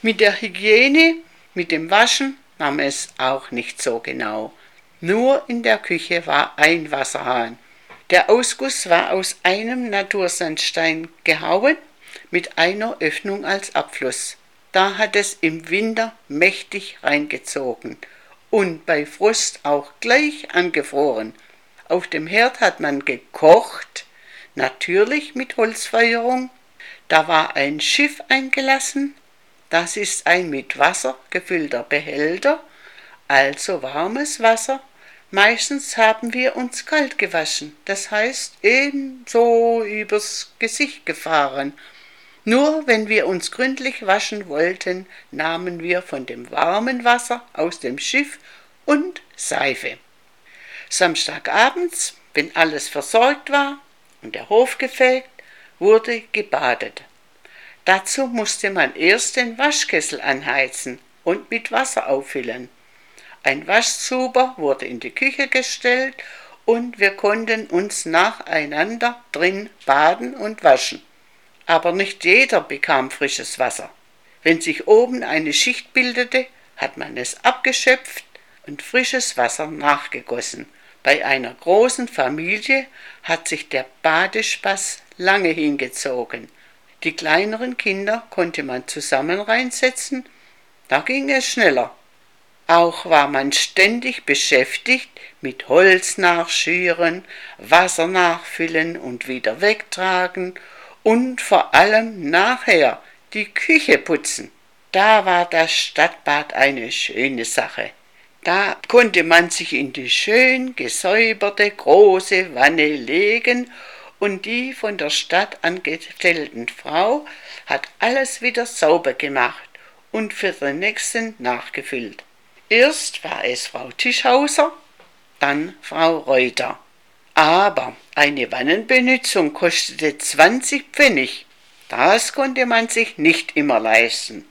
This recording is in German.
Mit der Hygiene, mit dem Waschen nahm es auch nicht so genau. Nur in der Küche war ein Wasserhahn. Der Ausguss war aus einem Natursandstein gehauen, mit einer Öffnung als Abfluss. Da hat es im Winter mächtig reingezogen und bei Frost auch gleich angefroren. Auf dem Herd hat man gekocht, natürlich mit Holzfeuerung. Da war ein Schiff eingelassen, das ist ein mit Wasser gefüllter Behälter, also warmes Wasser. Meistens haben wir uns kalt gewaschen, das heißt eben so übers Gesicht gefahren. Nur wenn wir uns gründlich waschen wollten, nahmen wir von dem warmen Wasser aus dem Schiff und Seife. Samstagabends, wenn alles versorgt war und der Hof gefegt, wurde gebadet. Dazu musste man erst den Waschkessel anheizen und mit Wasser auffüllen. Ein Waschzuber wurde in die Küche gestellt und wir konnten uns nacheinander drin baden und waschen. Aber nicht jeder bekam frisches Wasser. Wenn sich oben eine Schicht bildete, hat man es abgeschöpft und frisches Wasser nachgegossen. Bei einer großen Familie hat sich der Badespaß lange hingezogen. Die kleineren Kinder konnte man zusammen reinsetzen, da ging es schneller. Auch war man ständig beschäftigt mit Holz nachschüren, Wasser nachfüllen und wieder wegtragen und vor allem nachher die Küche putzen. Da war das Stadtbad eine schöne Sache. Da konnte man sich in die schön gesäuberte große Wanne legen und die von der Stadt angestellten Frau hat alles wieder sauber gemacht und für den nächsten nachgefüllt. Erst war es Frau Tischhauser, dann Frau Reuter. Aber eine Wannenbenutzung kostete 20 Pfennig. Das konnte man sich nicht immer leisten.